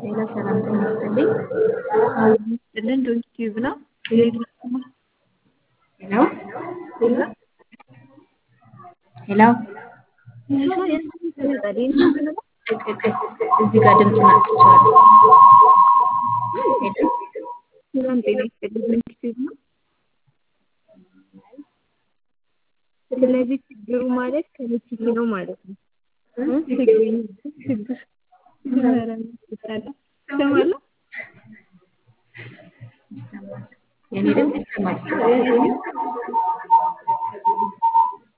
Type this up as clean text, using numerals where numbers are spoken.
ሌላ ሰላም ጤና ይስጥልኝ። ጥልን ዩቲዩብ ነው። ሄሎ ሌላ ሄሎ ይሄ ያስተምራል እዚህ ጋር ድምፅ ናጥቻለሁ። ሄሎ ሰላም ጤና ይስጥልኝ ዩቲዩብ ነው። ስለዚህ ችግሩ ማለት ከልጅ ነው ማለት ነው። ችግር